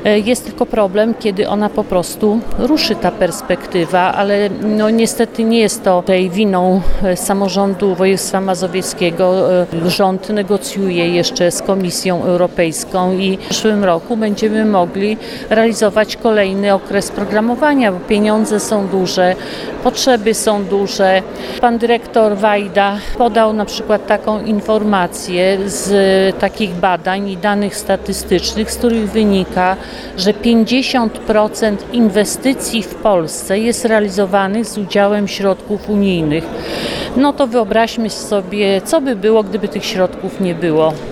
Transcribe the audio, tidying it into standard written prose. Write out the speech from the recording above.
Jest tylko problem, kiedy ona po prostu ruszy, ta perspektywa, ale niestety nie jest to tej winą samorządu województwa mazowieckiego. Rząd negocjuje jeszcze z Komisją Europejską i w przyszłym roku będziemy mogli realizować kolejny okres programowania, bo pieniądze są duże, potrzeby są duże. Pan dyrektor Wajda podał na przykład taką informację z takich badań i danych statystycznych, z których wynika, że 50% inwestycji w Polsce jest realizowanych z udziałem środków unijnych. No to wyobraźmy sobie, co by było, gdyby tych środków nie było.